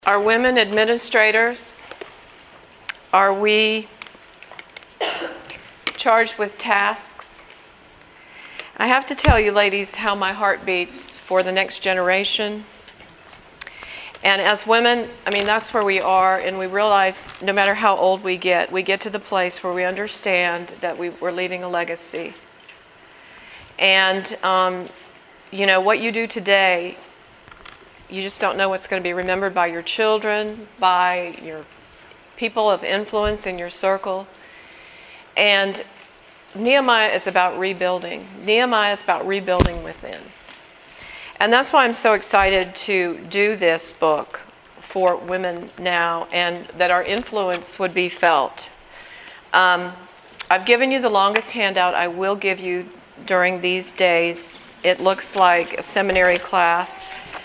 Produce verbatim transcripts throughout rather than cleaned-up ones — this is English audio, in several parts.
Are women administrators? Are we charged with tasks? I have to tell you, ladies, how my heart beats for the next generation. And as women, I mean, that's where we are, and we realize no matter how old we get, we get to the place where we understand that we, we're leaving a legacy. And, um, you know, what you do today, you just don't know what's going to be remembered by your children, by your people of influence in your circle. And Nehemiah is about rebuilding. Nehemiah is about rebuilding within. And that's why I'm so excited to do this book for women now, and that our influence would be felt. Um, I've given you the longest handout I will give you during these days. It looks like a seminary class.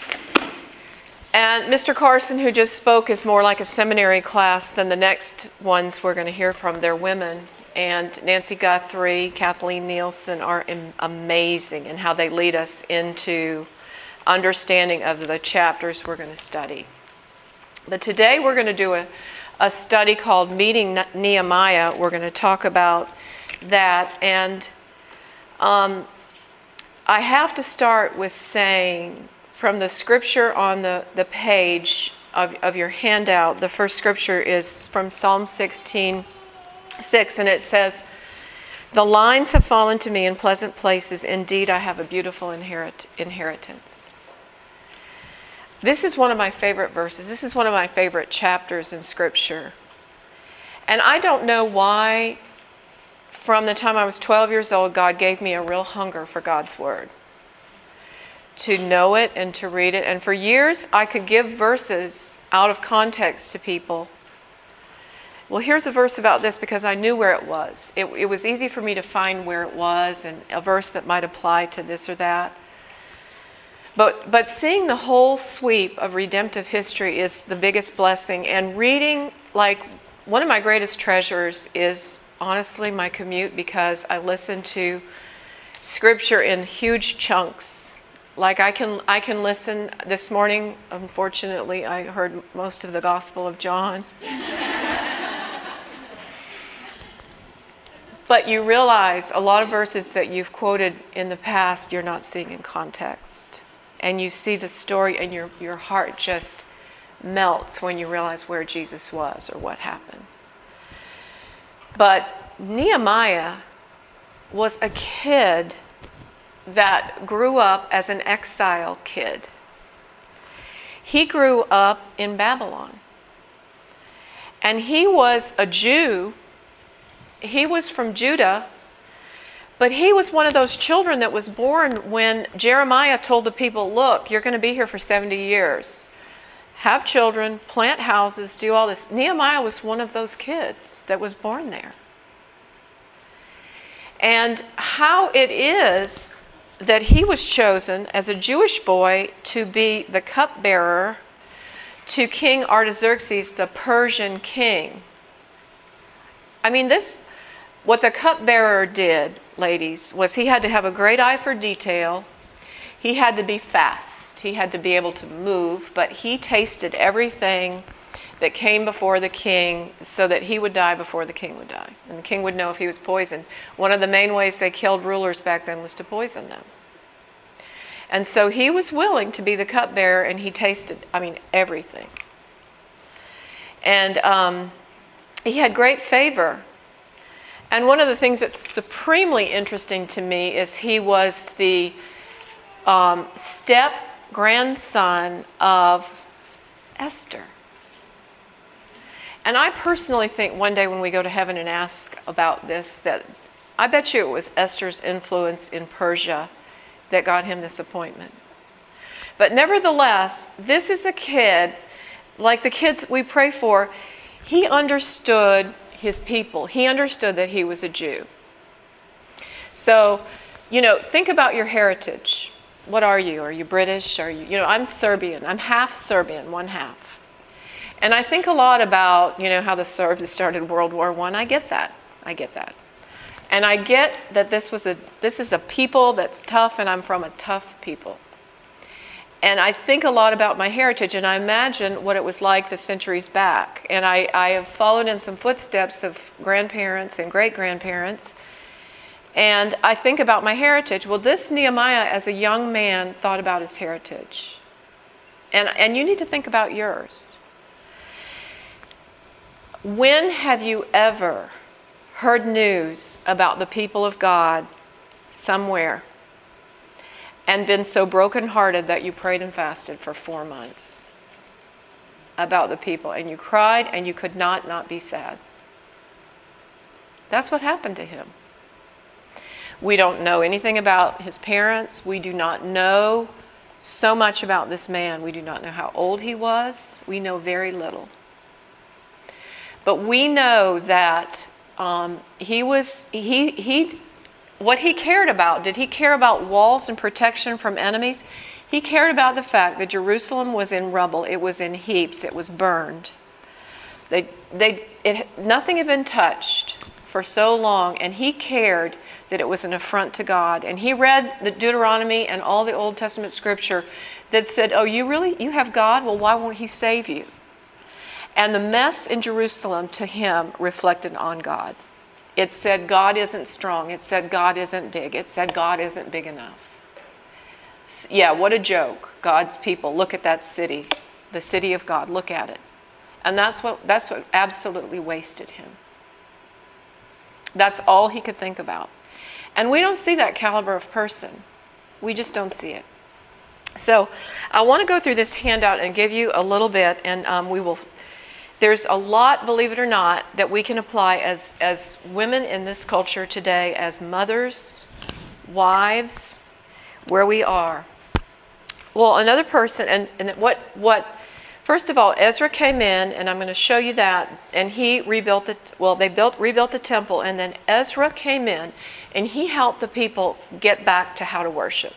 And Mister Carson, who just spoke, is more like a seminary class than the next ones we're going to hear from. They're women. And Nancy Guthrie, Kathleen Nielsen are amazing in how they lead us into understanding of the chapters we're going to study. But today we're going to do a, a study called Meeting Nehemiah. We're going to talk about that. And um, I have to start with saying, from the scripture on the, the page of, of your handout, the first scripture is from Psalm sixteen six, and it says, "The lines have fallen to me in pleasant places. Indeed, I have a beautiful inherit, inheritance." This is one of my favorite verses. This is one of my favorite chapters in scripture. And I don't know why, from the time I was twelve years old, God gave me a real hunger for God's word, to know it and to read it. And for years, I could give verses out of context to people. Well, here's a verse about this, because I knew where it was. It, it was easy for me to find where it was and a verse that might apply to this or that. But, but seeing the whole sweep of redemptive history is the biggest blessing. And reading, like, one of my greatest treasures is honestly my commute, because I listen to scripture in huge chunks. Like I can I can listen. This morning, unfortunately, I heard most of the Gospel of John. But you realize a lot of verses that you've quoted in the past, you're not seeing in context. And you see the story, and your, your heart just melts when you realize where Jesus was or what happened. But Nehemiah was a kid that grew up as an exile kid. He grew up in Babylon. And he was a Jew. He was from Judah. But he was one of those children that was born when Jeremiah told the people, look, you're going to be here for seventy years. Have children, plant houses, do all this. Nehemiah was one of those kids that was born there. And how it is that he was chosen as a Jewish boy to be the cupbearer to King Artaxerxes, the Persian king. I mean, this, what the cupbearer did, ladies, was he had to have a great eye for detail. He had to be fast. He had to be able to move, but he tasted everything that came before the king so that he would die before the king would die. And the king would know if he was poisoned. One of the main ways they killed rulers back then was to poison them. And so he was willing to be the cupbearer, and he tasted, I mean, everything. And um, he had great favor. And one of the things that's supremely interesting to me is he was the um, step-grandson of Esther. And I personally think one day when we go to heaven and ask about this, that I bet you it was Esther's influence in Persia that got him this appointment. But nevertheless, this is a kid, like the kids we pray for, he understood his people. He understood that he was a Jew. So, you know, think about your heritage. What are you? Are you British? Are you, you know, I'm Serbian. I'm half Serbian, one half. And I think a lot about, you know, how the Serbs started World War One. I. I get that. I get that. And I get that this was a this is a people that's tough, and I'm from a tough people. And I think a lot about my heritage, and I imagine what it was like the centuries back. And I, I have followed in some footsteps of grandparents and great-grandparents. And I think about my heritage. Well, this Nehemiah, as a young man, thought about his heritage. And, and you need to think about yours. When have you ever heard news about the people of God somewhere and been so brokenhearted that you prayed and fasted for four months about the people, and you cried and you could not not be sad? That's what happened to him. We don't know anything about his parents. We do not know so much about this man. We do not know how old he was. We know very little. But we know that um, he was, he, he, what he cared about, did he care about walls and protection from enemies? He cared about the fact that Jerusalem was in rubble. It was in heaps. It was burned. They, they, it, nothing had been touched for so long, and he cared that it was an affront to God. And he read the Deuteronomy and all the Old Testament scripture that said, oh, you really, you have God? Well, why won't he save you? And the mess in Jerusalem to him reflected on God. It said God isn't strong. It said God isn't big. It said God isn't big enough. Yeah, what a joke. God's people, look at that city, the city of God, look at it. And that's what that's what absolutely wasted him. That's all he could think about. And we don't see that caliber of person. We just don't see it. So I want to go through this handout and give you a little bit, and um, we will. There's a lot, believe it or not, that we can apply as, as women in this culture today, as mothers, wives, where we are. Well, another person, and, and what, what, first of all, Ezra came in, and I'm going to show you that, and he rebuilt the, well, they built, rebuilt the temple, and then Ezra came in, and he helped the people get back to how to worship.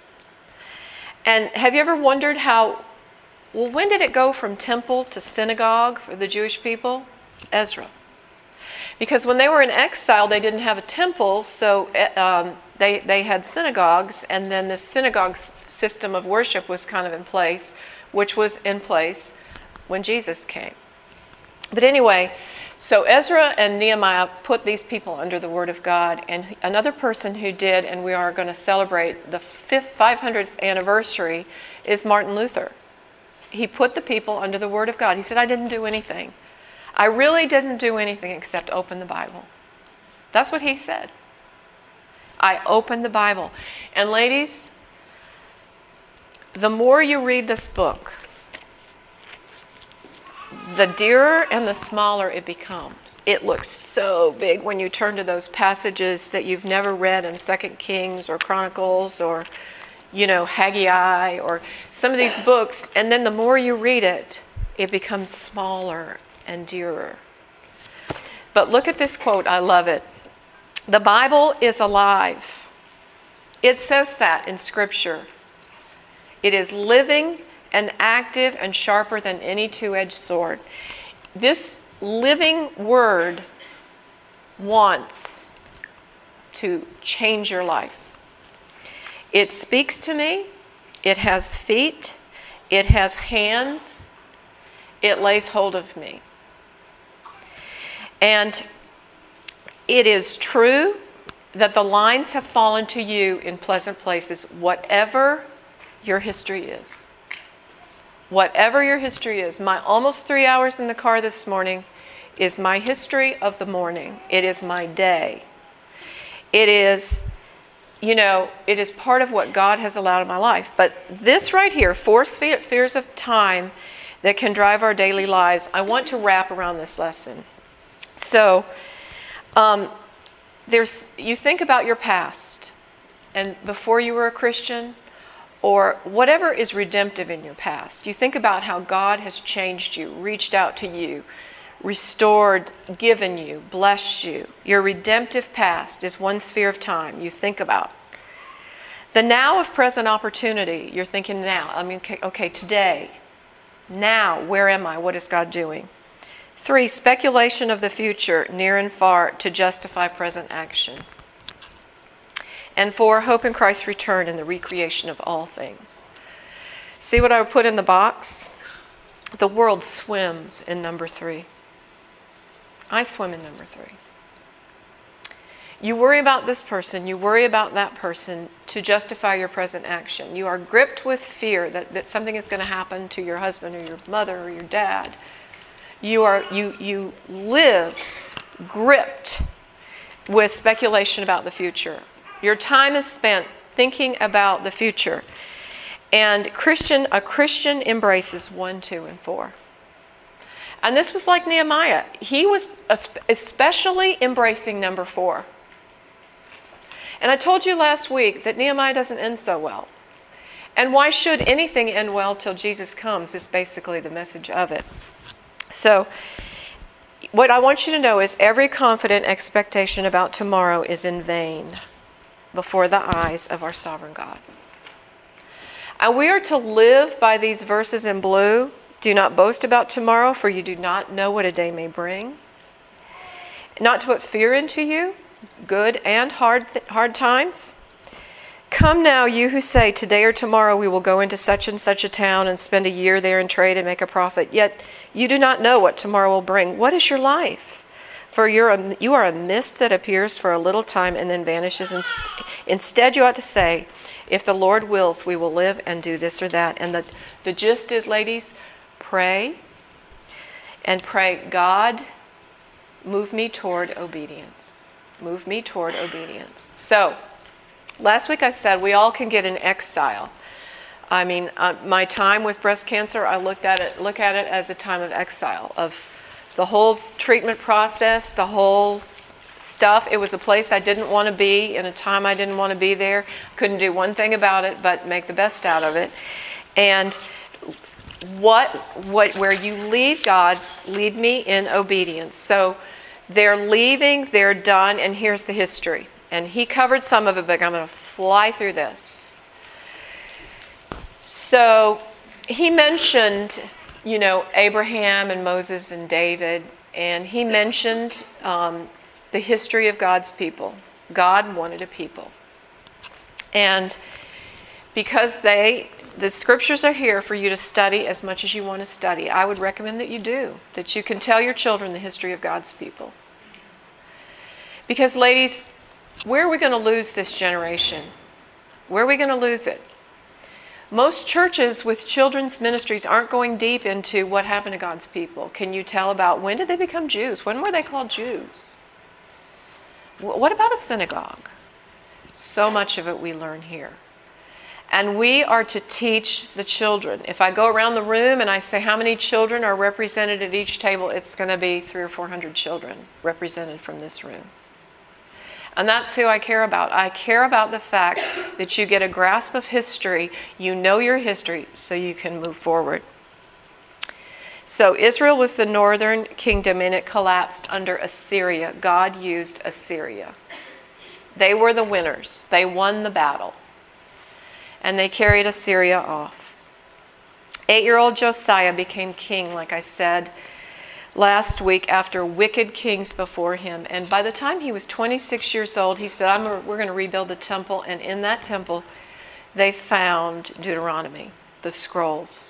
And have you ever wondered how, well, when did it go from temple to synagogue for the Jewish people? Ezra. Because when they were in exile, they didn't have a temple, so um, they, they had synagogues, and then the synagogue system of worship was kind of in place, which was in place when Jesus came. But anyway, so Ezra and Nehemiah put these people under the Word of God, and another person who did, and we are going to celebrate the five hundredth anniversary, is Martin Luther. He put the people under the Word of God. He said, I didn't do anything. I really didn't do anything except open the Bible. That's what he said. I opened the Bible. And ladies, the more you read this book, the dearer and the smaller it becomes. It looks so big when you turn to those passages that you've never read in Second Kings or Chronicles or, you know, Haggai or some of these books. And then the more you read it, it becomes smaller and dearer. But look at this quote. I love it. The Bible is alive. It says that in Scripture. It is living and active and sharper than any two-edged sword. This living word wants to change your life. It speaks to me. It has feet. It has hands. It lays hold of me. And it is true that the lines have fallen to you in pleasant places, whatever your history is. Whatever your history is. My almost three hours in the car this morning is my history of the morning. It is my day. It is, you know, it is part of what God has allowed in my life. But this right here, four spheres of time that can drive our daily lives, I want to wrap around this lesson. So, um, there's, you think about your past, and before you were a Christian, or whatever is redemptive in your past. You think about how God has changed you, reached out to you, restored, given you, blessed you. Your redemptive past is one sphere of time you think about. The now of present opportunity, you're thinking now. I mean, okay, okay, today, now, where am I? What is God doing? Three, speculation of the future, near and far, to justify present action. And four, hope in Christ's return and the recreation of all things. See what I put in the box? The world swims in number three. I swim in number three. You worry about this person, you worry about that person to justify your present action. You are gripped with fear that, that something is going to happen to your husband or your mother or your dad. You are you you live gripped with speculation about the future. Your time is spent thinking about the future. And Christian a Christian embraces one, two, and four. And this was like Nehemiah. He was especially embracing number four. And I told you last week that Nehemiah doesn't end so well. And why should anything end well till Jesus comes is basically the message of it. So, what I want you to know is every confident expectation about tomorrow is in vain before the eyes of our sovereign God. And we are to live by these verses in blue. Do not boast about tomorrow, for you do not know what a day may bring. Not to put fear into you, good and hard hard times. Come now, you who say, today or tomorrow we will go into such and such a town and spend a year there and trade and make a profit. Yet you do not know what tomorrow will bring. What is your life? For you're a, you are a mist that appears for a little time and then vanishes. Instead, you ought to say, if the Lord wills, we will live and do this or that. And the, the gist is, ladies, pray and pray, God, move me toward obedience. Move me toward obedience. So, last week I said we all can get in exile. I mean, uh, my time with breast cancer, I looked at it, look at it as a time of exile, of the whole treatment process, the whole stuff. It was a place I didn't want to be, in a time I didn't want to be there. Couldn't do one thing about it but make the best out of it. And what, what, where you lead God, lead me in obedience. So they're leaving, they're done, and here's the history. And he covered some of it, but I'm going to fly through this. So he mentioned, you know, Abraham and Moses and David, and he mentioned um, the history of God's people. God wanted a people. And because they, the scriptures are here for you to study as much as you want to study, I would recommend that you do, that you can tell your children the history of God's people. Because, ladies, where are we going to lose this generation? Where are we going to lose it? Most churches with children's ministries aren't going deep into what happened to God's people. Can you tell about when did they become Jews? When were they called Jews? What about a synagogue? So much of it we learn here. And we are to teach the children. If I go around the room and I say how many children are represented at each table, it's going to be three or four hundred children represented from this room. And that's who I care about. I care about the fact that you get a grasp of history, you know your history, so you can move forward. So Israel was the northern kingdom, and it collapsed under Assyria. God used Assyria. They were the winners. They won the battle. And they carried Assyria off. Eight-year-old Josiah became king, like I said last week, after wicked kings before him. And by the time he was twenty-six years old, he said, I'm a, we're going to rebuild the temple. And in that temple, they found Deuteronomy, the scrolls.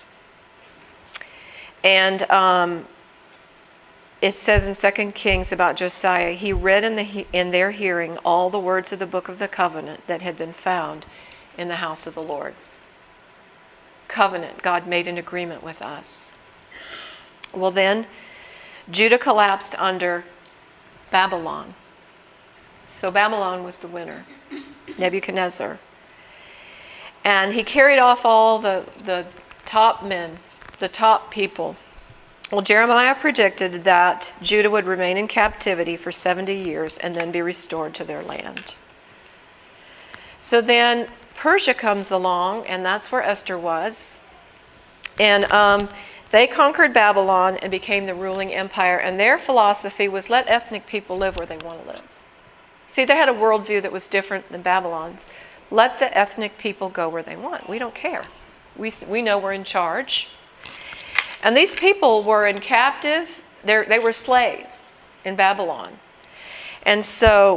And um, it says in Second Kings about Josiah, he read in, the, in their hearing all the words of the book of the covenant that had been found in the house of the Lord. Covenant, God made an agreement with us. Well then, Judah collapsed under Babylon. So Babylon was the winner, Nebuchadnezzar. And he carried off all the, the top men, the top people. Well, Jeremiah predicted that Judah would remain in captivity for seventy years and then be restored to their land. So then Persia comes along, and that's where Esther was. And um, they conquered Babylon and became the ruling empire, and their philosophy was let ethnic people live where they want to live. See, they had a worldview that was different than Babylon's. Let the ethnic people go where they want. We don't care. We, we know we're in charge. And these people were in captive. They're, they were slaves in Babylon. And so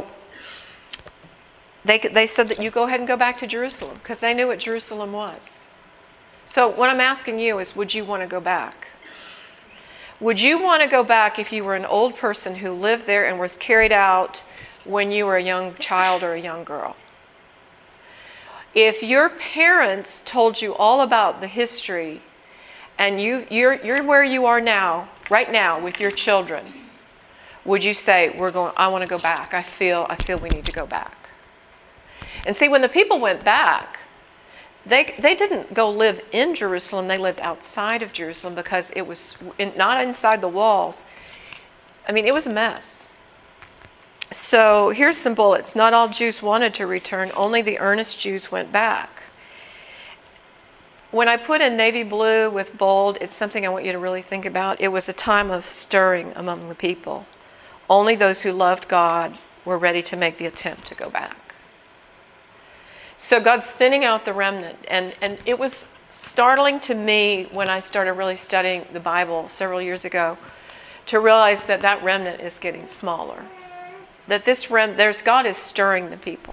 they, they said that you go ahead and go back to Jerusalem, because they knew what Jerusalem was. So what I'm asking you is, would you want to go back? Would you want to go back if you were an old person who lived there and was carried out when you were a young child or a young girl? If your parents told you all about the history and you, you're, you're where you are now, right now, with your children, would you say, "We're going, I want to go back. I feel, I feel we need to go back"? And see, when the people went back, they they didn't go live in Jerusalem. They lived outside of Jerusalem because it was in, not inside the walls. I mean, it was a mess. So here's some bullets. Not all Jews wanted to return. Only the earnest Jews went back. When I put in navy blue with bold, it's something I want you to really think about. It was a time of stirring among the people. Only those who loved God were ready to make the attempt to go back. So God's thinning out the remnant. And, and it was startling to me when I started really studying the Bible several years ago to realize that that remnant is getting smaller. That this rem, there's God is stirring the people.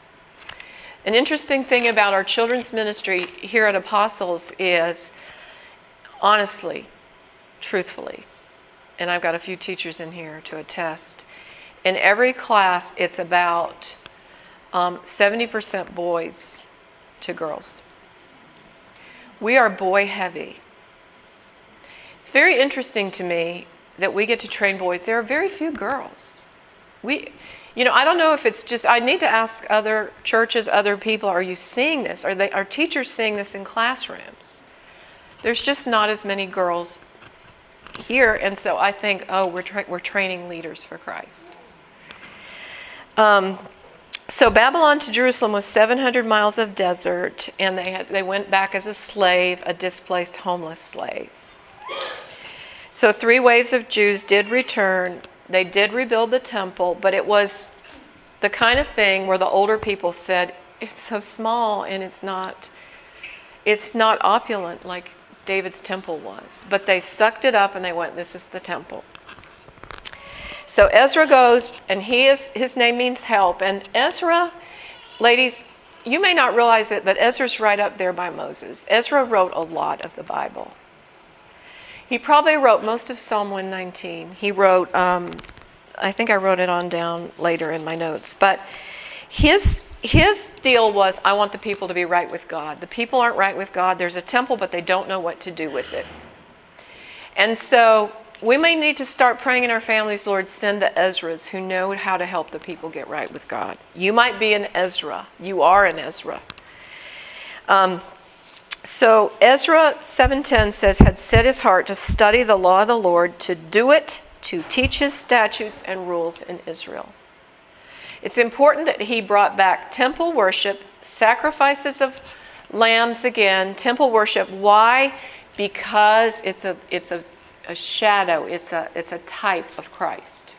An interesting thing about our children's ministry here at Apostles is, honestly, truthfully, and I've got a few teachers in here to attest, in every class it's about um, seventy percent boys to girls. We are boy heavy. It's very interesting to me that we get to train boys. There are very few girls. We, you know, I don't know if it's just, I need to ask other churches, other people, are you seeing this? Are they, are teachers seeing this in classrooms? There's just not as many girls here, and so I think, oh, we're tra- we're training leaders for Christ. Um, so Babylon to Jerusalem was seven hundred miles of desert, and they had, they went back as a slave, a displaced homeless slave. So three waves of Jews did return. They did rebuild the temple, but it was the kind of thing where the older people said, it's so small and it's not, it's not opulent like David's temple was. But they sucked it up and they went, this is the temple. So Ezra goes, and he is, his name means help. And Ezra, ladies, you may not realize it, but Ezra's right up there by Moses. Ezra wrote a lot of the Bible. He probably wrote most of Psalm one nineteen. He wrote, um, I think I wrote it on down later in my notes. But his his deal was, I want the people to be right with God. The people aren't right with God. There's a temple, but they don't know what to do with it. And so we may need to start praying in our families, Lord, send the Ezras who know how to help the people get right with God. You might be an Ezra. You are an Ezra. Um, So Ezra seven ten says, had set his heart to study the law of the Lord, to do it, to teach his statutes and rules in Israel. It's important that he brought back temple worship, sacrifices of lambs again, temple worship. Why? Because it's a it's a, a shadow, it's a it's a type of Christ.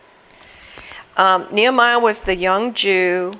Um, Nehemiah was the young Jew,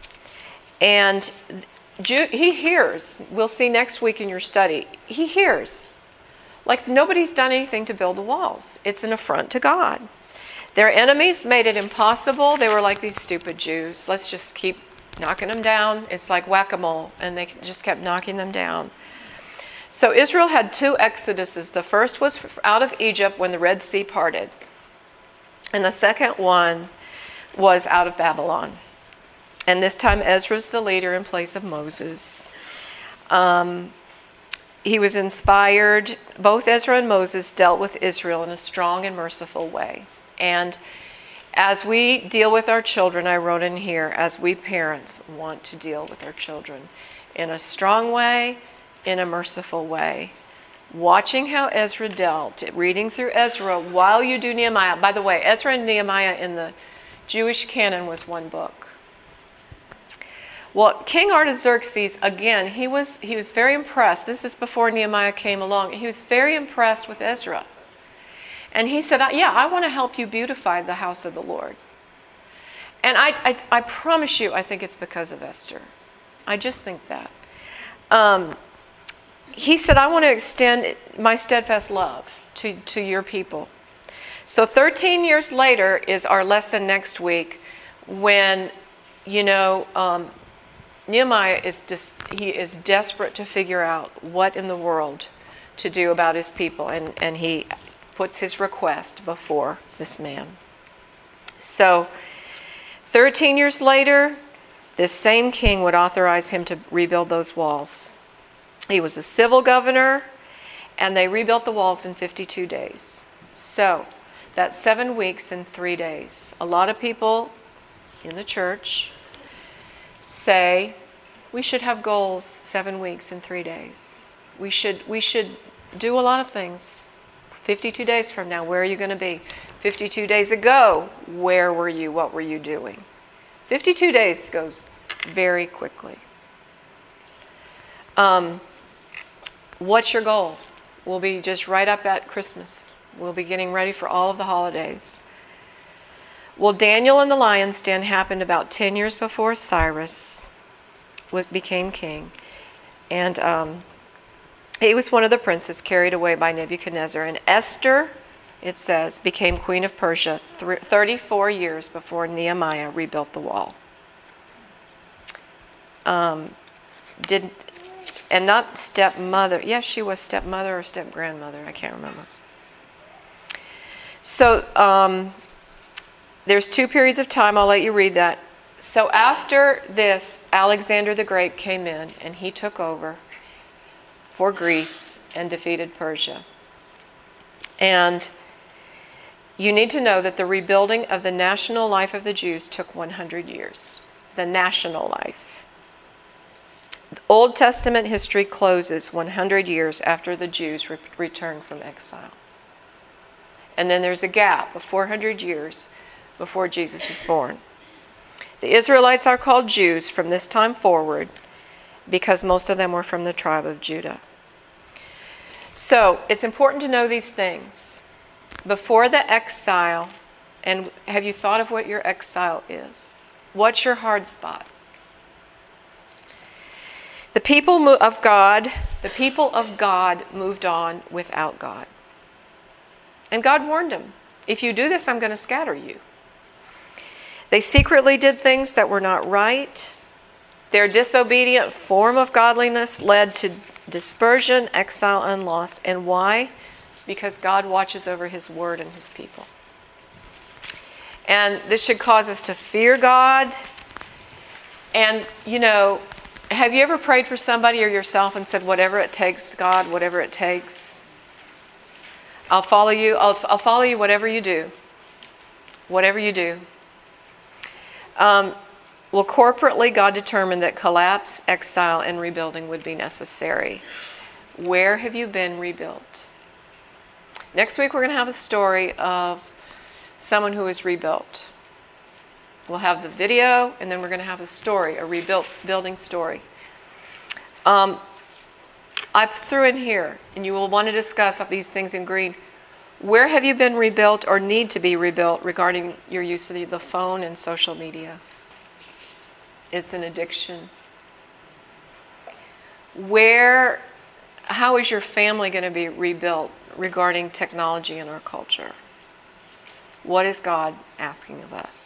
and Jew, he hears. We'll see next week in your study. He hears. Like nobody's done anything to build the walls. It's an affront to God. Their enemies made it impossible. They were like these stupid Jews. Let's just keep knocking them down. It's like whack-a-mole. And they just kept knocking them down. So Israel had two exoduses. The first was out of Egypt when the Red Sea parted. And the second one was out of Babylon. And this time Ezra's the leader in place of Moses. Um, he was inspired. Both Ezra and Moses dealt with Israel in a strong and merciful way. And as we deal with our children, I wrote in here, as we parents want to deal with our children in a strong way, in a merciful way. Watching how Ezra dealt, reading through Ezra while you do Nehemiah. By the way, Ezra and Nehemiah in the Jewish canon was one book. Well, King Artaxerxes, again, he was he was very impressed. This is before Nehemiah came along. He was very impressed with Ezra. And he said, yeah, I want to help you beautify the house of the Lord. And I, I, I promise you, I think it's because of Esther. I just think that. Um, he said, I want to extend my steadfast love to, to your people. So thirteen years later is our lesson next week when, you know, um, Nehemiah is just, he is desperate to figure out what in the world to do about his people, and, and he puts his request before this man. So, thirteen years later, this same king would authorize him to rebuild those walls. He was a civil governor, and they rebuilt the walls in fifty-two days. So, that's seven weeks and three days. A lot of people in the church say we should have goals seven weeks and three days. We should we should do a lot of things. fifty-two days from now, where are you going to be? fifty-two days ago, where were you? What were you doing? fifty-two days goes very quickly. Um, what's your goal? We'll be just right up at Christmas. We'll be getting ready for all of the holidays. Well, Daniel and the lion's den happened about ten years before Cyrus was, became king. And um, he was one of the princes carried away by Nebuchadnezzar. And Esther, it says, became queen of Persia thirty-four years before Nehemiah rebuilt the wall. Um, did and not stepmother. Yes, she was stepmother or step-grandmother. I can't remember. So um, there's two periods of time. I'll let you read that. So after this, Alexander the Great came in, and he took over for Greece and defeated Persia. And you need to know that the rebuilding of the national life of the Jews took one hundred years. The national life. Old Testament history closes one hundred years after the Jews re- returned from exile. And then there's a gap of four hundred years before Jesus is born. The Israelites are called Jews from this time forward because most of them were from the tribe of Judah. So it's important to know these things. Before the exile, and have you thought of what your exile is? What's your hard spot? The people of God, the people of God moved on without God. And God warned them, if you do this, I'm going to scatter you. They secretly did things that were not right. Their disobedient form of godliness led to dispersion, exile, and loss. And why? Because God watches over his word and his people. And this should cause us to fear God. And, you know, have you ever prayed for somebody or yourself and said, whatever it takes, God, whatever it takes, I'll follow you. I'll, I'll follow you whatever you do. Whatever you do. Um, well, corporately, God determined that collapse, exile, and rebuilding would be necessary. Where have you been rebuilt? Next week, we're going to have a story of someone who was rebuilt. We'll have the video, and then we're going to have a story, a rebuilt building story. Um, I threw in here, and you will want to discuss these things in green. Where have you been rebuilt or need to be rebuilt regarding your use of the phone and social media? It's an addiction. Where, how is your family going to be rebuilt regarding technology in our culture? What is God asking of us?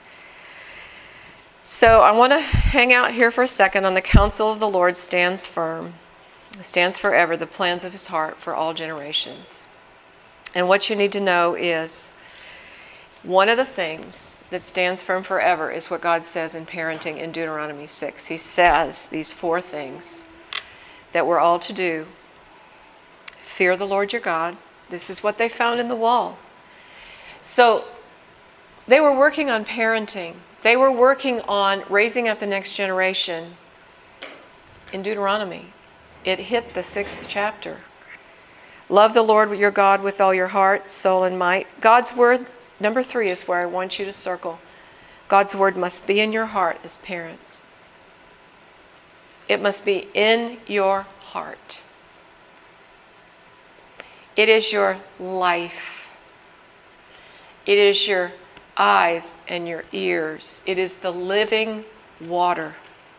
So I want to hang out here for a second on the counsel of the Lord stands firm, stands forever, the plans of his heart for all generations. And what you need to know is one of the things that stands firm forever is what God says in parenting in Deuteronomy six. He says these four things that we're all to do. Fear the Lord your God. This is what they found in the wall. So they were working on parenting. They were working on raising up the next generation in Deuteronomy. It hit the sixth chapter. Love the Lord your God with all your heart, soul, and might. God's word, number three, is where I want you to circle. God's word must be in your heart as parents. It must be in your heart. It is your life. It is your eyes and your ears. It is the living water.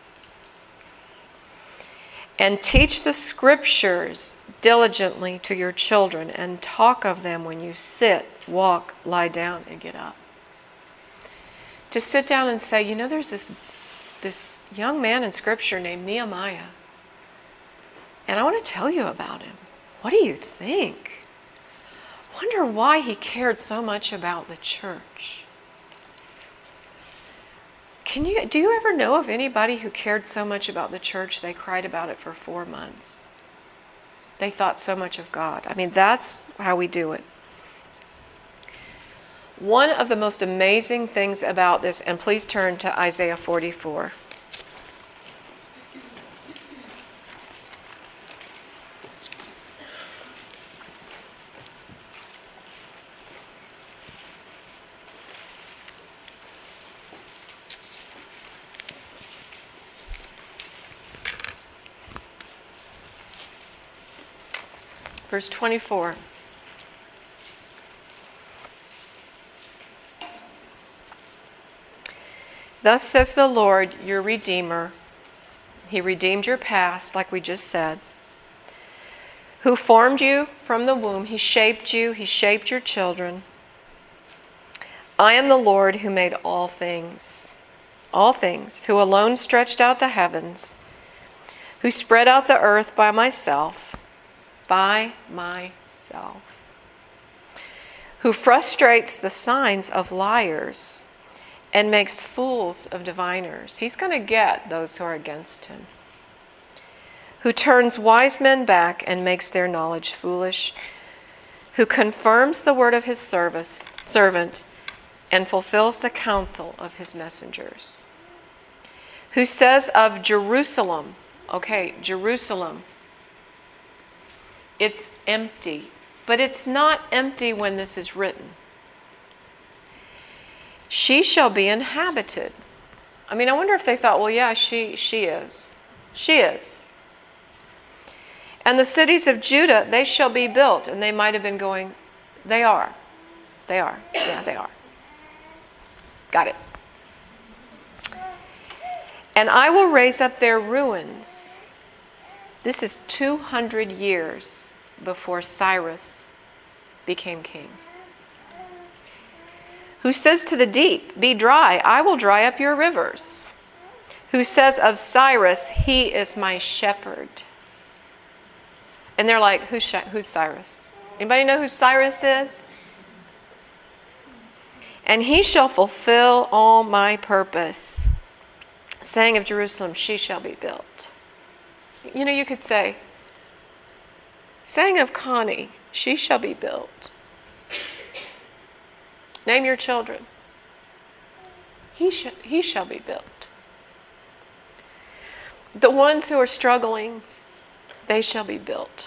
And teach the scriptures diligently to your children and talk of them when you sit, walk, lie down, and get up. To sit down and say, you know, there's this this young man in Scripture named Nehemiah. And I want to tell you about him. What do you think? Wonder why he cared so much about the church. Can you, do you ever know of anybody who cared so much about the church they cried about it for four months? They thought so much of God. I mean, that's how we do it. One of the most amazing things about this, and please turn to Isaiah forty-four. Verse twenty-four. Thus says the Lord, your Redeemer. He redeemed your past, like we just said. Who formed you from the womb. He shaped you. He shaped your children. I am the Lord who made all things. All things. Who alone stretched out the heavens. Who spread out the earth by myself. By myself. Who frustrates the signs of liars and makes fools of diviners. He's going to get those who are against him. Who turns wise men back and makes their knowledge foolish. Who confirms the word of his service, servant and fulfills the counsel of his messengers. Who says of Jerusalem, okay, Jerusalem, it's empty, but it's not empty when this is written. She shall be inhabited. I mean, I wonder if they thought, well, yeah, she she is. She is. And the cities of Judah, they shall be built. And they might have been going, they are. They are. Yeah, they are. Got it. And I will raise up their ruins. This is two hundred years before Cyrus became king. Who says to the deep, be dry, I will dry up your rivers. Who says of Cyrus, he is my shepherd. And they're like, who's, who's Cyrus? Anybody know who Cyrus is? And he shall fulfill all my purpose. Saying of Jerusalem, she shall be built. You know, you could say, saying of Connie, she shall be built. Name your children. He, sh- he shall be built. The ones who are struggling, they shall be built.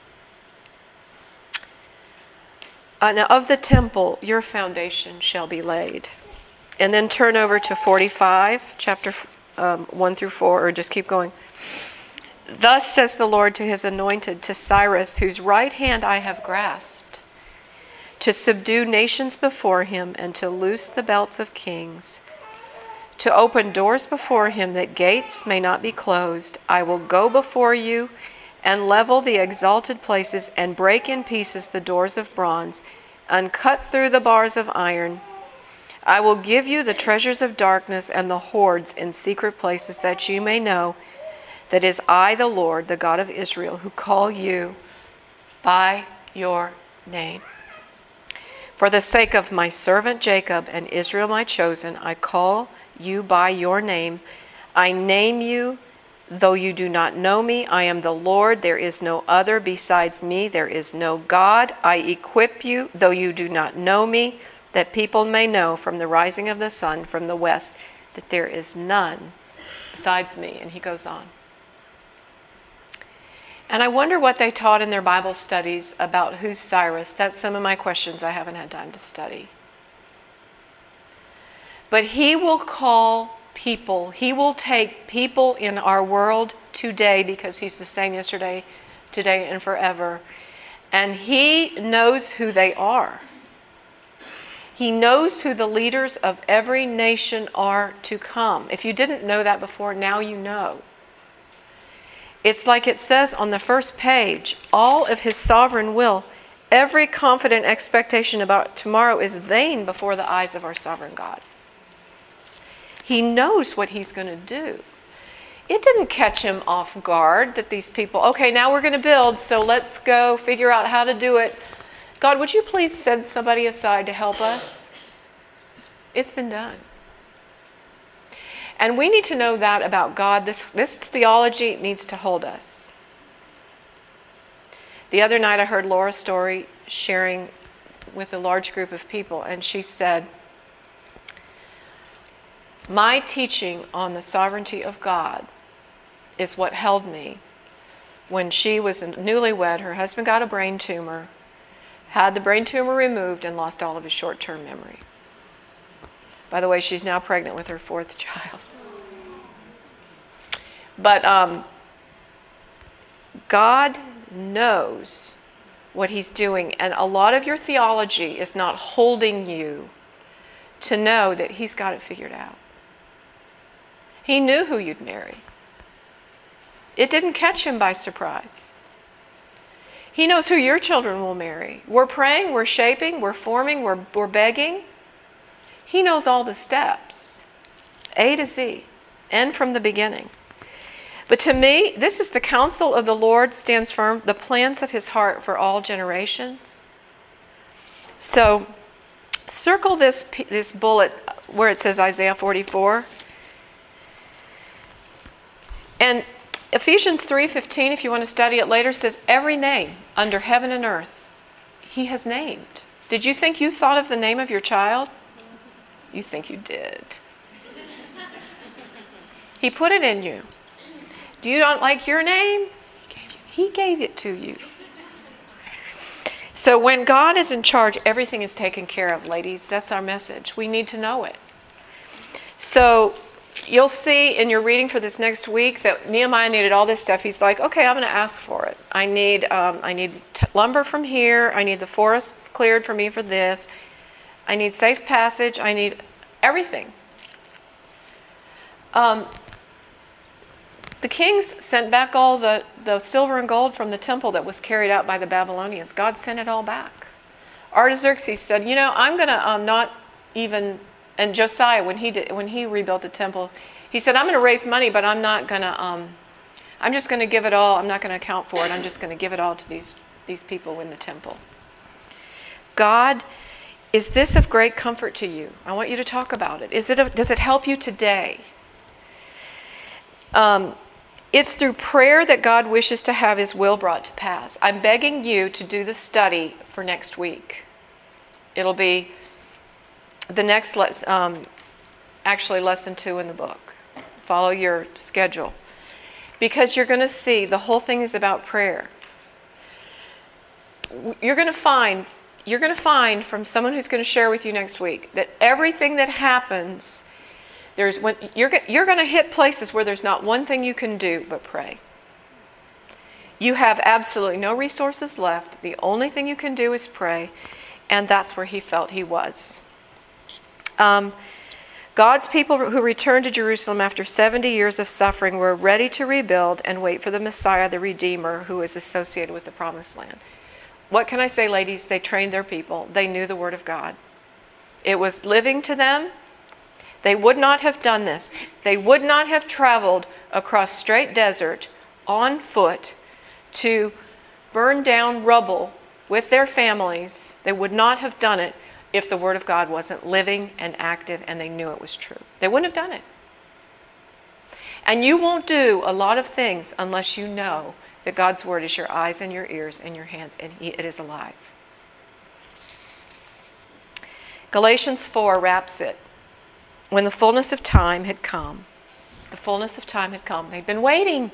Uh, now, of the temple, your foundation shall be laid. And then turn over to forty-five, chapter um, one through four, or just keep going. Thus says the Lord to his anointed, to Cyrus, whose right hand I have grasped, to subdue nations before him and to loose the belts of kings, to open doors before him that gates may not be closed. I will go before you and level the exalted places and break in pieces the doors of bronze and cut through the bars of iron. I will give you the treasures of darkness and the hoards in secret places, that you may know that it is I, the Lord, the God of Israel, who call you by your name. For the sake of my servant Jacob and Israel my chosen, I call you by your name. I name you, though you do not know me. I am the Lord. There is no other besides me. There is no God. I equip you, though you do not know me, that people may know from the rising of the sun from the west that there is none besides me. And he goes on. And I wonder what they taught in their Bible studies about who's Cyrus. That's some of my questions I haven't had time to study. But he will call people, he will take people in our world today, because he's the same yesterday, today, and forever. And he knows who they are. He knows who the leaders of every nation are to come. If you didn't know that before, now you know. It's like it says on the first page, all of his sovereign will, every confident expectation about tomorrow is vain before the eyes of our sovereign God. He knows what he's going to do. It didn't catch him off guard that these people, okay, now we're going to build, so let's go figure out how to do it. God, would you please send somebody aside to help us? It's been done. And we need to know that about God. This, this theology needs to hold us. The other night I heard Laura Story sharing with a large group of people, and she said, my teaching on the sovereignty of God is what held me when she was newlywed. Her husband got a brain tumor, had the brain tumor removed, and lost all of his short-term memory. By the way, she's now pregnant with her fourth child. But um, God knows what he's doing, and a lot of your theology is not holding you to know that he's got it figured out. He knew who you'd marry. It didn't catch him by surprise. He knows who your children will marry. We're praying, we're shaping, we're forming, we're, we're begging. He knows all the steps, A to Z, and from the beginning. But to me, this is the counsel of the Lord stands firm, the plans of his heart for all generations. So circle this, this bullet where it says Isaiah forty-four. And Ephesians three fifteen, if you want to study it later, says every name under heaven and earth he has named. Did you think you thought of the name of your child? You think you did. He put it in you. Do you not like your name? He gave, you, he gave it to you. So when God is in charge, everything is taken care of, ladies. That's our message. We need to know it. So you'll see in your reading for this next week that Nehemiah needed all this stuff. He's like, okay, I'm going to ask for it. I need um, I need t- lumber from here. I need the forests cleared for me for this. I need safe passage. I need everything. Um, the kings sent back all the, the silver and gold from the temple that was carried out by the Babylonians. God sent it all back. Artaxerxes said, you know, I'm going to um, not even... And Josiah, when he did, when he rebuilt the temple, he said, I'm going to raise money, but I'm not going to, um, I'm just going to give it all. I'm not going to account for it. I'm just going to give it all to these, these people in the temple. God, is this of great comfort to you? I want you to talk about it. Is it a, does it help you today? Um, it's through prayer that God wishes to have his will brought to pass. I'm begging you to do the study for next week. It'll be the next, le- um, actually lesson two in the book. Follow your schedule. Because you're going to see the whole thing is about prayer. You're going to find, you're going to find from someone who's going to share with you next week that everything that happens, there's when you're you're going to hit places where there's not one thing you can do but pray. You have absolutely no resources left. The only thing you can do is pray, and that's where he felt he was. Um, God's people who returned to Jerusalem after seventy years of suffering were ready to rebuild and wait for the Messiah, the Redeemer, who is associated with the Promised Land. What can I say, ladies? They trained their people. They knew the Word of God. It was living to them. They would not have done this. They would not have traveled across straight desert on foot to burn down rubble with their families. They would not have done it if the Word of God wasn't living and active and they knew it was true. They wouldn't have done it. And you won't do a lot of things unless you know that God's Word is your eyes and your ears and your hands, and he, it is alive. Galatians four wraps it. When the fullness of time had come, the fullness of time had come. They'd been waiting.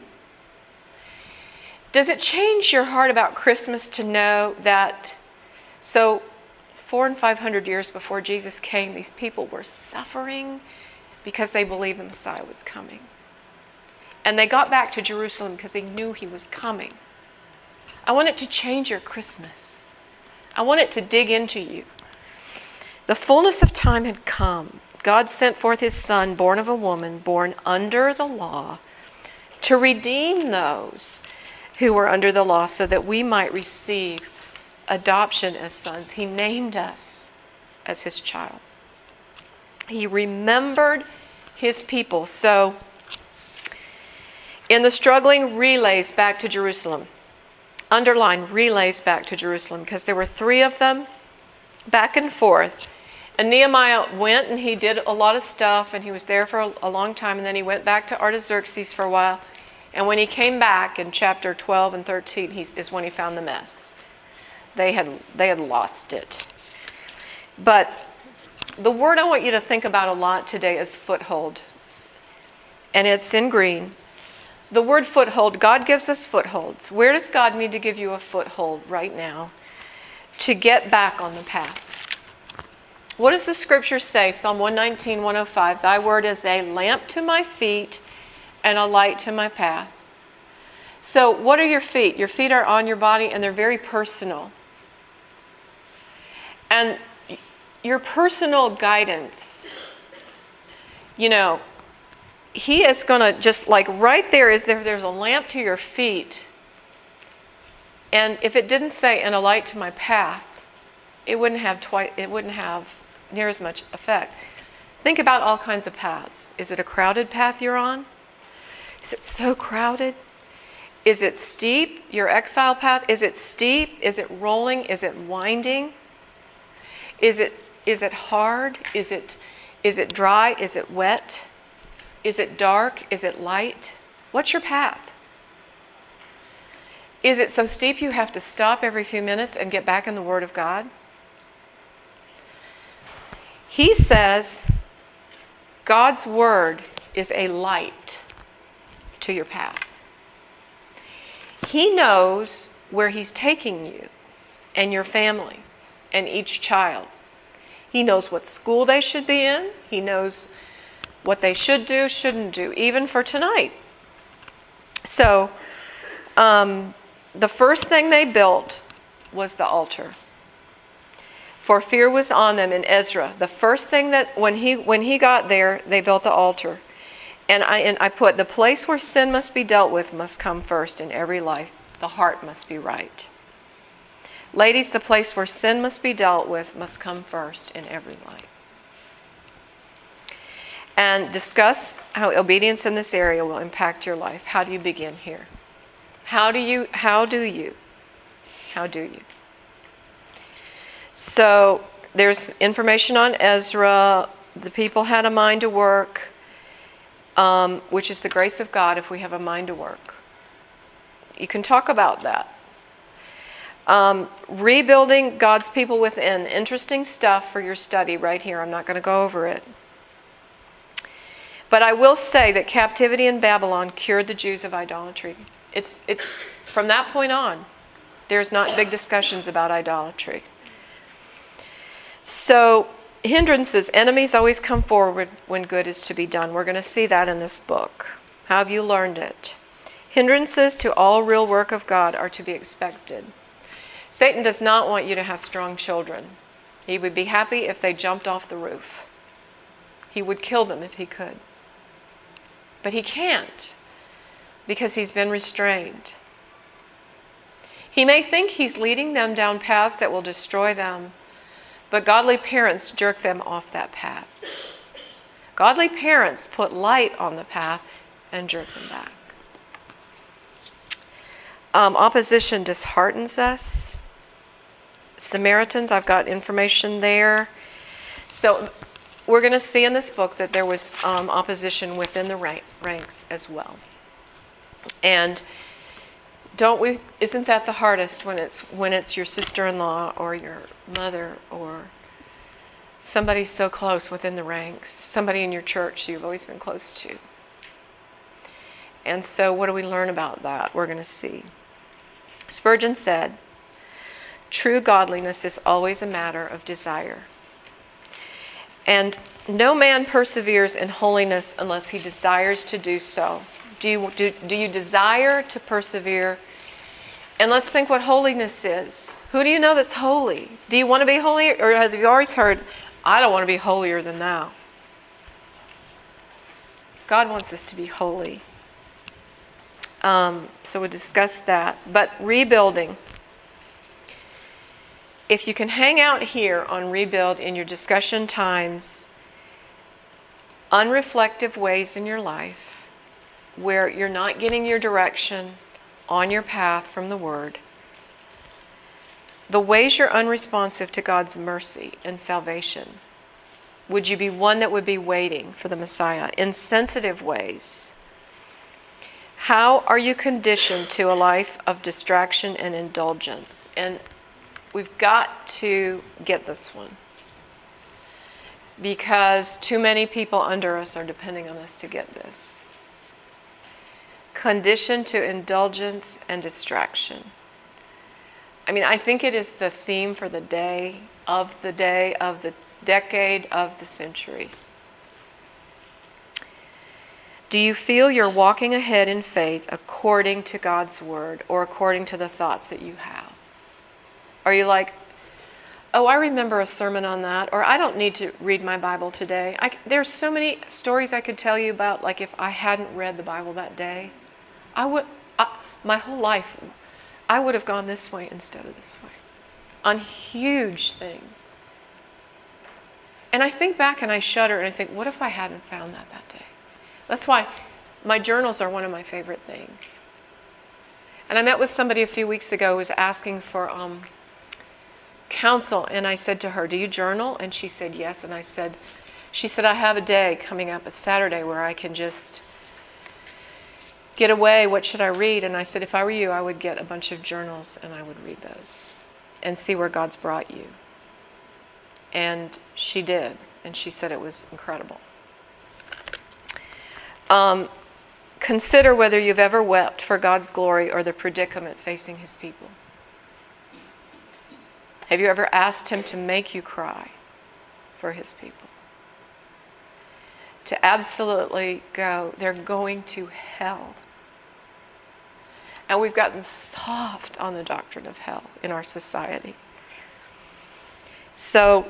Does it change your heart about Christmas to know that, so four and five hundred years before Jesus came, these people were suffering because they believed the Messiah was coming. And they got back to Jerusalem because they knew he was coming. I want it to change your Christmas. I want it to dig into you. The fullness of time had come. God sent forth his Son, born of a woman, born under the law, to redeem those who were under the law so that we might receive adoption as sons. He named us as his child. He remembered his people. So In the struggling relays back to Jerusalem, underline relays back to Jerusalem, because there were three of them back and forth. And Nehemiah went and he did a lot of stuff, and he was there for a, a long time, and then he went back to Artaxerxes for a while. And when he came back in chapter twelve and thirteen, he, is when he found the mess. They had, they had lost it. But the word I want you to think about a lot today is foothold. And it's in green. The word foothold, God gives us footholds. Where does God need to give you a foothold right now to get back on the path? What does the scripture say? Psalm one nineteen, one oh five. Thy word is a lamp to my feet and a light to my path. So what are your feet? Your feet are on your body, and they're very personal. And your personal guidance, you know, he is going to just, like right there is there, there's a lamp to your feet. And if it didn't say, and a light to my path, it wouldn't have twice, it wouldn't have near as much effect. Think about all kinds of paths. Is it a crowded path you're on? Is it so crowded? Is it steep, your exile path? Is it steep? Is it rolling? Is it winding? Is it is it hard? Is it is it dry? Is it wet? Is it dark? Is it light? What's your path? Is it so steep you have to stop every few minutes and get back in the Word of God? He says God's Word is a light to your path. He knows where He's taking you and your family and each child. He knows what school they should be in. He knows what they should do, shouldn't do, even for tonight. So, um, the first thing they built was the altar. For fear was on them in Ezra. The first thing that, when he when he got there, they built the altar. And I and I put, the place where sin must be dealt with must come first in every life. The heart must be right. Ladies, the place where sin must be dealt with must come first in every life. And discuss how obedience in this area will impact your life. How do you begin here? How do you, how do you, how do you? So there's information on Ezra. The people had a mind to work, um, which is the grace of God if we have a mind to work. You can talk about that. Um, rebuilding God's people within. Interesting stuff for your study right here. I'm not going to go over it. But I will say that captivity in Babylon cured the Jews of idolatry. It's it from that point on, there's not big discussions about idolatry. So, hindrances, enemies always come forward when good is to be done. We're going to see that in this book. How have you learned it? Hindrances to all real work of God are to be expected. Satan does not want you to have strong children. He would be happy if they jumped off the roof. He would kill them if he could. But he can't, because he's been restrained. He may think he's leading them down paths that will destroy them, but godly parents jerk them off that path. Godly parents put light on the path and jerk them back. Um, opposition disheartens us. Samaritans, I've got information there. So we're going to see in this book that there was um, opposition within the rank, ranks as well. And don't we? Isn't that the hardest when it's when it's your sister-in-law or your mother or somebody so close within the ranks, somebody in your church you've always been close to? And so, what do we learn about that? We're going to see. Spurgeon said, "True godliness is always a matter of desire. And no man perseveres in holiness unless he desires to do so." Do you, do, do you desire to persevere? And let's think what holiness is. Who do you know that's holy? Do you want to be holy? Or have you always heard, I don't want to be holier than thou? God wants us to be holy. Um, so we'll discuss that. But rebuilding. If you can hang out here on rebuild in your discussion times, unreflective ways in your life, where you're not getting your direction on your path from the Word, the ways you're unresponsive to God's mercy and salvation, would you be one that would be waiting for the Messiah? Insensitive ways. How are you conditioned to a life of distraction and indulgence? And we've got to get this one, because too many people under us are depending on us to get this. Conditioned to indulgence and distraction. I mean, I think it is the theme for the day, of the day, of the decade, of the century. Do you feel you're walking ahead in faith according to God's Word or according to the thoughts that you have? Are you like, oh, I remember a sermon on that, or I don't need to read my Bible today. I, there's so many stories I could tell you about, like if I hadn't read the Bible that day, I would, I, my whole life, I would have gone this way instead of this way on huge things. And I think back and I shudder and I think, what if I hadn't found that that day? That's why my journals are one of my favorite things. And I met with somebody a few weeks ago who was asking for um, counsel, and I said to her, do you journal? And she said yes. And I said, she said, I have a day coming up, a Saturday, where I can just get away. What should I read? And I said, if I were you, I would get a bunch of journals and I would read those and see where God's brought you. And she did, and she said it was incredible. Um, consider whether you've ever wept for God's glory or the predicament facing His people. Have you ever asked Him to make you cry for His people? To absolutely go, they're going to hell. And we've gotten soft on the doctrine of hell in our society. So,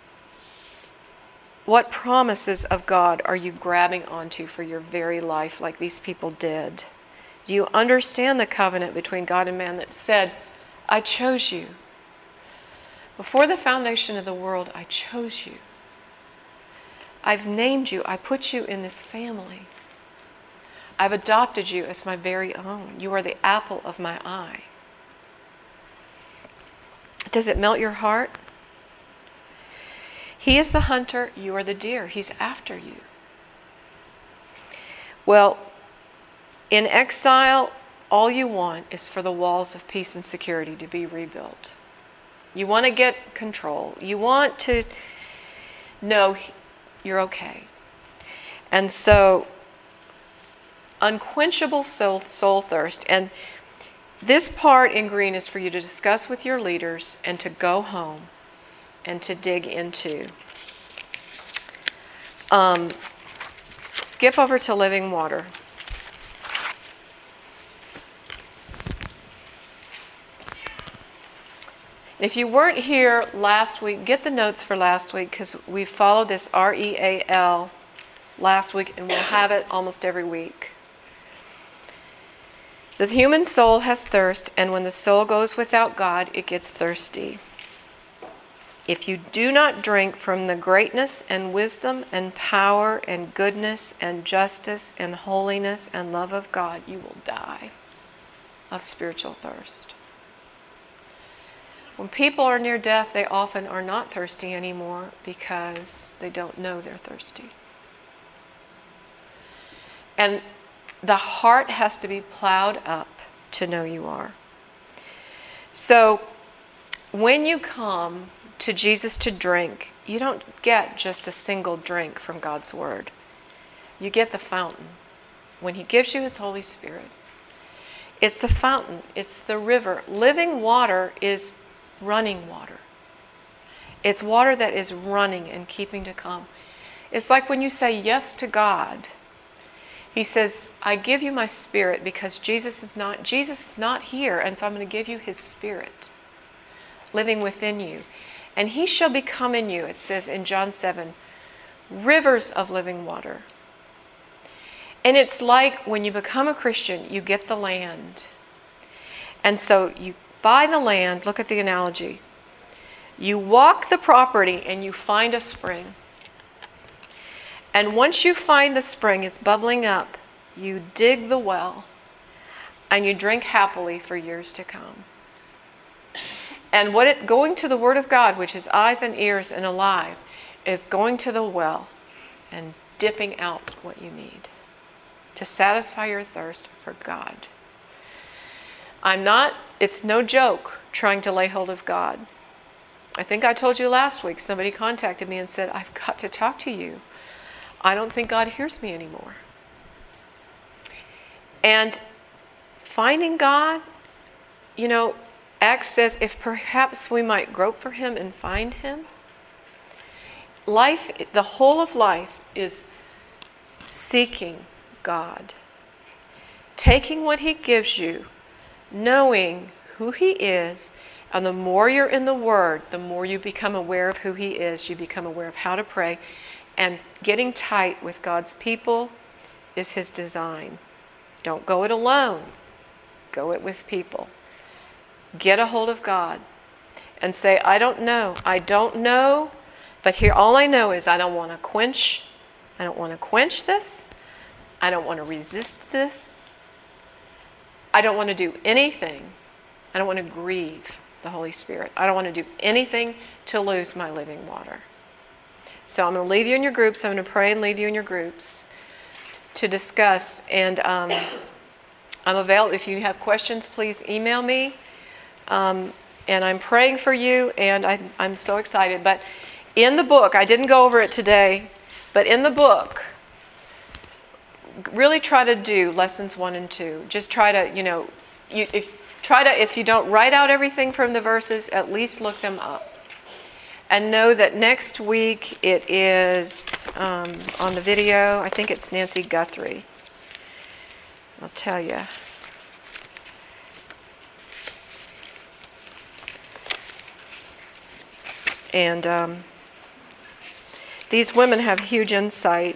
what promises of God are you grabbing onto for your very life like these people did? Do you understand the covenant between God and man that said, I chose you. Before the foundation of the world, I chose you. I've named you. I put you in this family. I've adopted you as my very own. You are the apple of my eye. Does it melt your heart? He is the hunter, you are the deer. He's after you. Well, in exile, all you want is for the walls of peace and security to be rebuilt. You want to get control. You want to know you're okay. And so, unquenchable soul, soul thirst. And this part in green is for you to discuss with your leaders and to go home and to dig into. Um, skip over to living water. If you weren't here last week, get the notes for last week, because we followed this R E A L last week, and we'll have it almost every week. The human soul has thirst, and when the soul goes without God, it gets thirsty. If you do not drink from the greatness and wisdom and power and goodness and justice and holiness and love of God, you will die of spiritual thirst. When people are near death, they often are not thirsty anymore because they don't know they're thirsty. And the heart has to be plowed up to know you are. So when you come to Jesus to drink, you don't get just a single drink from God's Word. You get the fountain. When He gives you His Holy Spirit, it's the fountain, it's the river. Living water is running water. It's water that is running and keeping to come. It's like when you say yes to God. He says, I give you my Spirit because Jesus is not, Jesus is not here, and so I'm going to give you His Spirit living within you. And He shall become in you, it says in John seven, rivers of living water. And it's like when you become a Christian, you get the land. And so you buy the land, look at the analogy. You walk the property and you find a spring. And once you find the spring, it's bubbling up. you dig the well, and you drink happily for years to come. And what it going to the Word of God, which is eyes and ears and alive, is going to the well and dipping out what you need to satisfy your thirst for God. I'm not, it's no joke trying to lay hold of God. I think I told you last week, somebody contacted me and said, I've got to talk to you. I don't think God hears me anymore. And finding God, you know, Acts says, if perhaps we might grope for him and find him. Life, the whole of life is seeking God. Taking what he gives you, knowing who he is, and the more you're in the Word, the more you become aware of who he is. You become aware of how to pray. And getting tight with God's people is his design. Don't go it alone. Go it with people. Get a hold of God and say, I don't know. I don't know, but here all I know is I don't want to quench. I don't want to quench this. I don't want to resist this. I don't want to do anything. I don't want to grieve the Holy Spirit. I don't want to do anything to lose my living water. So I'm going to leave you in your groups. I'm going to pray and leave you in your groups to discuss. And um, I'm available. If you have questions, please email me. Um, and I'm praying for you, and I, I'm so excited. But in the book, I didn't go over it today, but in the book, really try to do lessons one and two. Just try to, you know, you, if try to, if you don't write out everything from the verses, at least look them up. And know that next week it is um, on the video, I think it's Nancy Guthrie. I'll tell you. And um, these women have huge insight.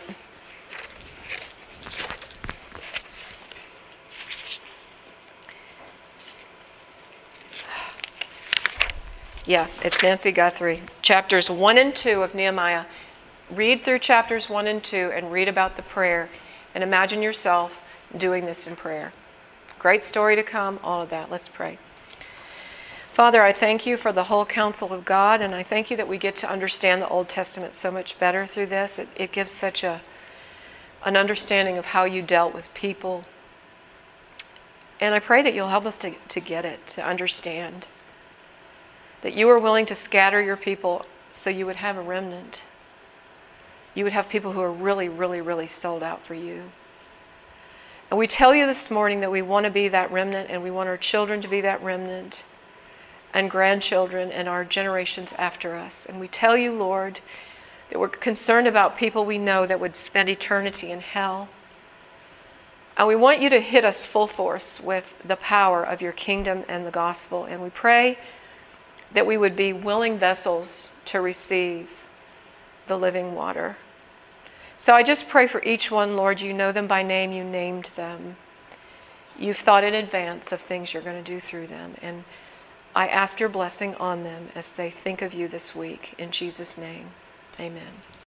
Yeah, it's Nancy Guthrie. Chapters one and two of Nehemiah. Read through chapters one and two and read about the prayer. And imagine yourself doing this in prayer. Great story to come, all of that. Let's pray. Father, I thank you for the whole counsel of God, and I thank you that we get to understand the Old Testament so much better through this. It, it gives such a an understanding of how you dealt with people. And I pray that you'll help us to, to get it, to understand. That you are willing to scatter your people so you would have a remnant. You would have people who are really, really, really sold out for you. And we tell you this morning that we want to be that remnant, and we want our children to be that remnant, and grandchildren and our generations after us. And we tell you, Lord, that we're concerned about people we know that would spend eternity in hell. And we want you to hit us full force with the power of your kingdom and the gospel. And we pray that we would be willing vessels to receive the living water. So I just pray for each one, Lord. You know them by name. You named them. You've thought in advance of things you're going to do through them. And I ask your blessing on them as they think of you this week. In Jesus' name, amen.